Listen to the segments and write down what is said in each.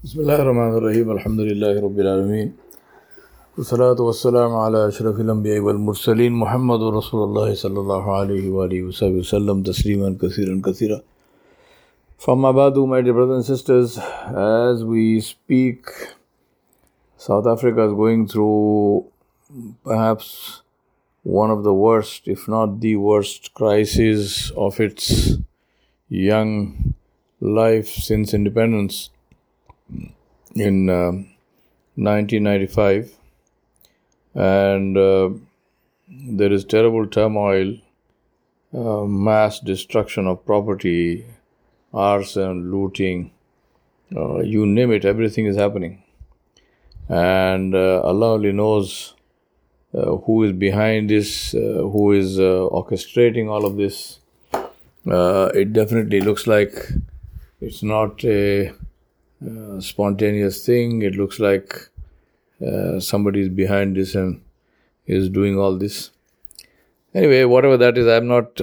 بسم الله الرحمن الرحيم الحمد لله رب العالمين والصلاة والسلام على أشرف الأنبياء والمرسلين محمد رسول الله صلى الله عليه وآله وسلم تسليما كثيرا كثيرا. From Abadu, my dear brothers and sisters, as we speak, South Africa is going through perhaps one of the worst, if not the worst, crisis of its young life since independence in 1995, and there is terrible turmoil, mass destruction of property, arson, looting, you name it, everything is happening. And Allah only knows who is behind this, who is orchestrating all of this. It definitely looks like it's not a spontaneous thing. It looks like somebody is behind this and is doing all this. Anyway, whatever that is, I'm not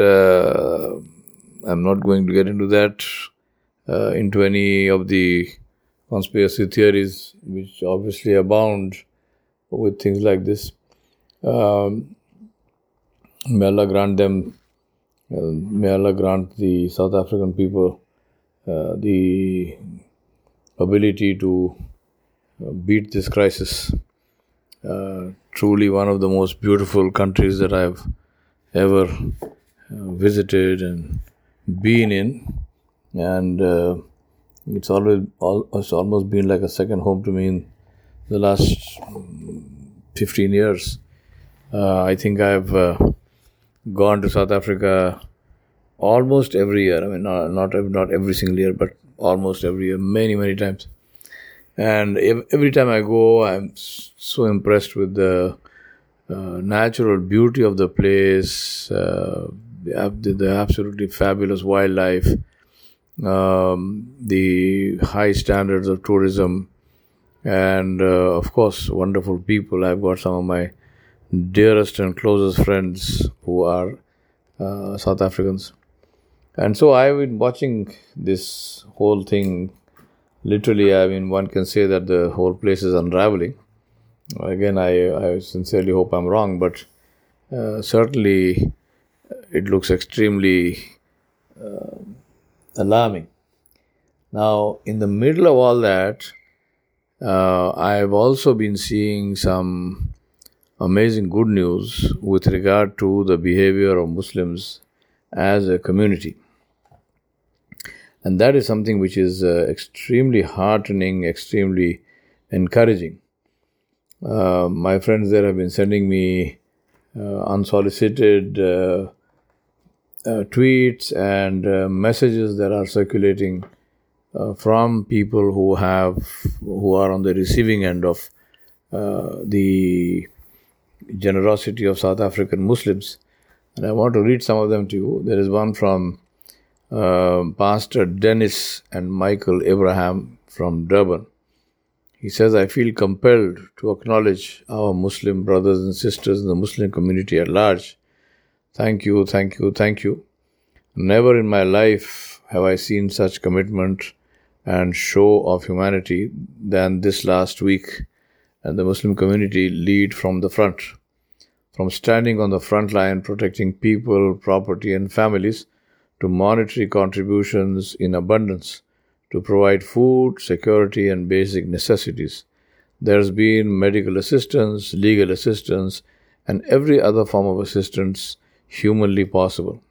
going to get into that, into any of the conspiracy theories, which obviously abound with things like this. May Allah grant them, may Allah grant the South African people the ability to beat this crisis. Truly one of the most beautiful countries that I've ever visited and been in, and it's almost been like a second home to me in the last 15 years. I think I've gone to South Africa almost every year. I mean, not every single year, but almost every year, many times. And every time I go, I'm so impressed with the natural beauty of the place, the absolutely fabulous wildlife, the high standards of tourism, and of course, wonderful people. I've got some of my dearest and closest friends who are South Africans. And so I've been watching this whole thing. Literally, I mean, one can say that the whole place is unraveling. Again, I sincerely hope I'm wrong, but certainly it looks extremely alarming. Now, in the middle of all that, I've also been seeing some amazing good news with regard to the behavior of Muslims as a community. And that is something which is extremely heartening, extremely encouraging. My friends there have been sending me unsolicited tweets and messages that are circulating from people who are on the receiving end of the generosity of South African Muslims. And I want to read some of them to you. There is one from Pastor Dennis and Michael Abraham from Durban. He says, I feel compelled to acknowledge our Muslim brothers and sisters in the Muslim community at large. Thank you. Never in my life have I seen such commitment and show of humanity than this last week, and the Muslim community lead from the front. From standing on the front line protecting people, property and families, to monetary contributions in abundance to provide food, security and basic necessities. There's been medical assistance, legal assistance and every other form of assistance humanly possible.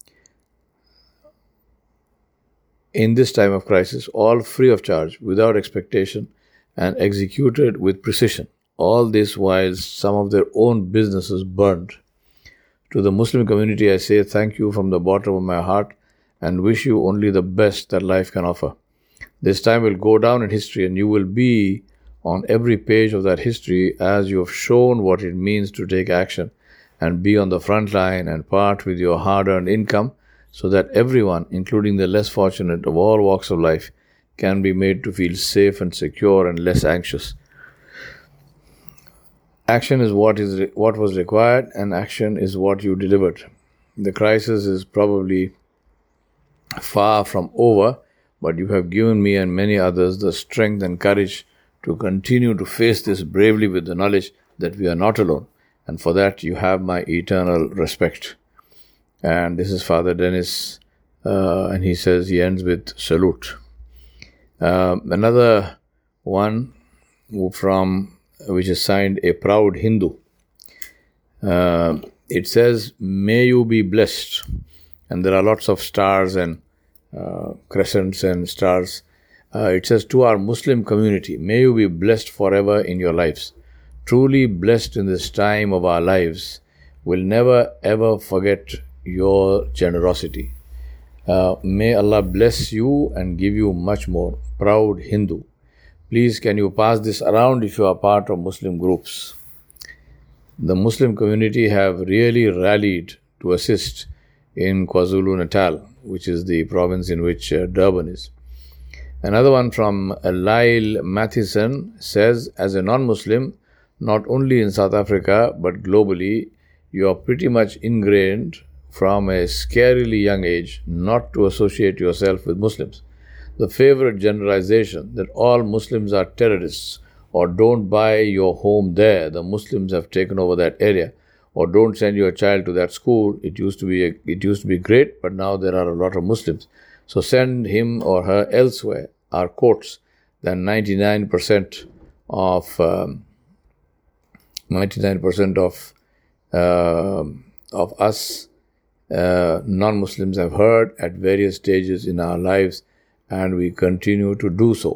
In this time of crisis, all free of charge, without expectation and executed with precision. All this while some of their own businesses burned. To the Muslim community, I say thank you from the bottom of my heart and wish you only the best that life can offer. This time will go down in history and you will be on every page of that history as you have shown what it means to take action and be on the front line and part with your hard-earned income so that everyone, including the less fortunate of all walks of life, can be made to feel safe and secure and less anxious. Action is what was required, and action is what you delivered. The crisis is probably far from over, but you have given me and many others the strength and courage to continue to face this bravely with the knowledge that we are not alone. And for that, you have my eternal respect. And this is Father Dennis, and he says, he ends with salute. Another one from which is signed a proud Hindu. It says, may you be blessed. And there are lots of stars and crescents and stars. It says, to our Muslim community, may you be blessed forever in your lives. Truly blessed in this time of our lives. We'll never ever forget your generosity. May Allah bless you and give you much more. Proud Hindu. Please, can you pass this around if you are part of Muslim groups? The Muslim community have really rallied to assist in KwaZulu-Natal, which is the province in which Durban is. Another one from Lyle Mathison says, as a non-Muslim, not only in South Africa but globally, you are pretty much ingrained from a scarily young age not to associate yourself with Muslims. The favorite generalization that all Muslims are terrorists, or don't buy your home there, the Muslims have taken over that area, or don't send your child to that school, it used to be great, but now there are a lot of Muslims, so send him or her elsewhere, are quotes that 99% of us non-Muslims have heard at various stages in our lives, and we continue to do so.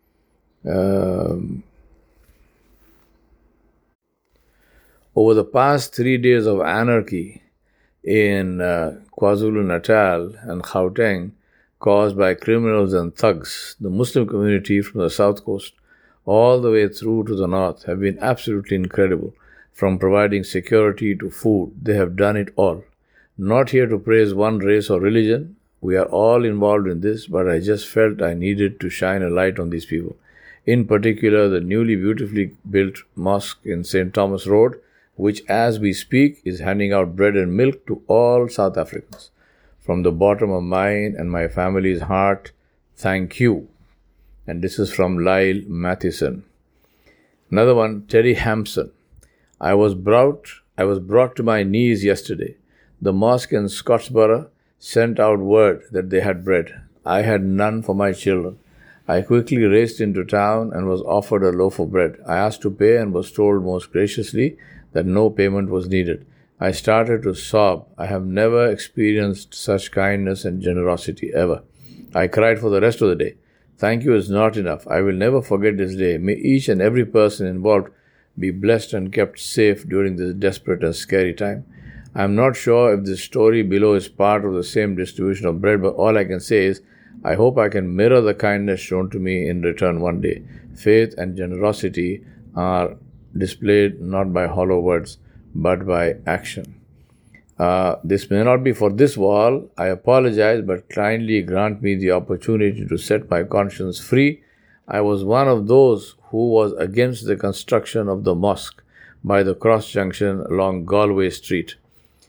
Over the past 3 days of anarchy in KwaZulu-Natal and Gauteng, caused by criminals and thugs, the Muslim community from the south coast all the way through to the north have been absolutely incredible. From providing security to food, they have done it all. Not here to praise one race or religion. We are all involved in this, but I just felt I needed to shine a light on these people. In particular, the newly beautifully built mosque in St. Thomas Road, which as we speak is handing out bread and milk to all South Africans. From the bottom of mine and my family's heart, thank you. And this is from Lyle Mathison. Another one, Terry Hampson. I was brought to my knees yesterday. The mosque in Scottsboro sent out word that they had bread. I had none for my children. I quickly raced into town and was offered a loaf of bread. I asked to pay and was told most graciously that no payment was needed. I started to sob. I have never experienced such kindness and generosity ever. I cried for the rest of the day. Thank you is not enough. I will never forget this day. May each and every person involved be blessed and kept safe during this desperate and scary time. I am not sure if this story below is part of the same distribution of bread, but all I can say is, I hope I can mirror the kindness shown to me in return one day. Faith and generosity are displayed not by hollow words, but by action. This may not be for this wall. I apologize, but kindly grant me the opportunity to set my conscience free. I was one of those who was against the construction of the mosque by the cross junction along Galway Street.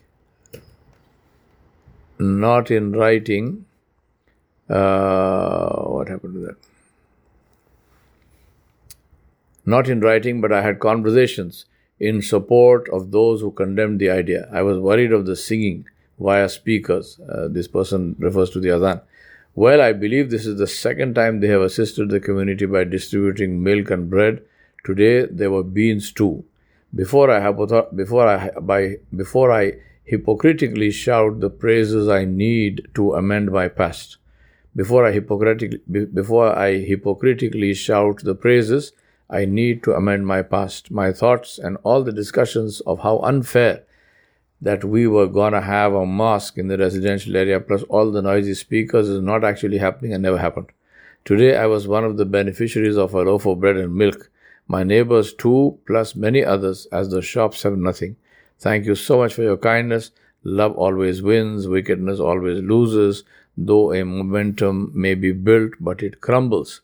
Not in writing. What happened to that? Not in writing, but I had conversations in support of those who condemned the idea. I was worried of the singing via speakers. This person refers to the adhan. Well, I believe this is the second time they have assisted the community by distributing milk and bread. Today there were beans too. Before I hypocritically shout the praises I need to amend my past. Before I hypocritically shout the praises I need to amend my past, my thoughts and all the discussions of how unfair that we were going to have a mosque in the residential area plus all the noisy speakers is not actually happening and never happened. Today I was one of the beneficiaries of a loaf of bread and milk. My neighbors too, plus many others, as the shops have nothing. Thank you so much for your kindness. Love always wins, wickedness always loses, though a momentum may be built, but it crumbles.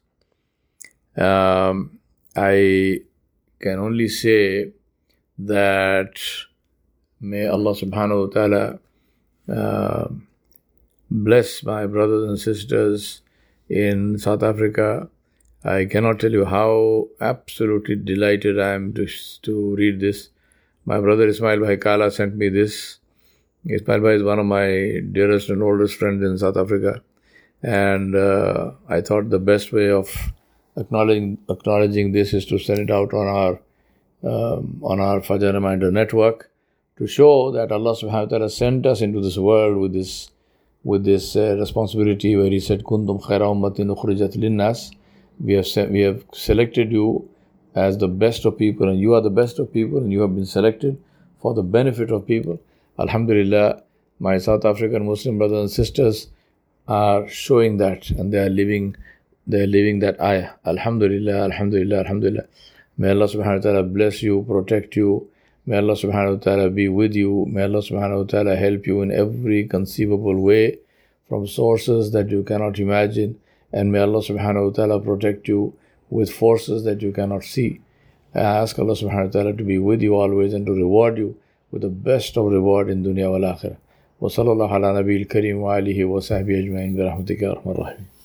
I can only say that may Allah subhanahu wa ta'ala bless my brothers and sisters in South Africa. I cannot tell you how absolutely delighted I am to read this. My brother Ismail Bhai Kala sent me this. Ismail Bhai is one of my dearest and oldest friends in South Africa. And I thought the best way of acknowledging this is to send it out on our Fajr Reminder network to show that Allah subhanahu wa ta'ala sent us into this world with this responsibility where He said, Kuntum khaira ummatin ukhrijat linnas. We have selected you as the best of people, and you are the best of people, and you have been selected for the benefit of people. Alhamdulillah, my South African Muslim brothers and sisters are showing that, and they are living that ayah. Alhamdulillah, Alhamdulillah, Alhamdulillah. May Allah subhanahu wa ta'ala bless you, protect you. May Allah subhanahu wa ta'ala be with you. May Allah subhanahu wa ta'ala help you in every conceivable way from sources that you cannot imagine. And may Allah subhanahu wa ta'ala protect you with forces that you cannot see. I ask Allah subhanahu wa ta'ala to be with you always and to reward you with the best of reward in dunya wal akhirah. Wa sallallahu ala nabiyil kareem wa alihi wa sahbihi ajma'in bi rahmatika ya arhamar rahimin.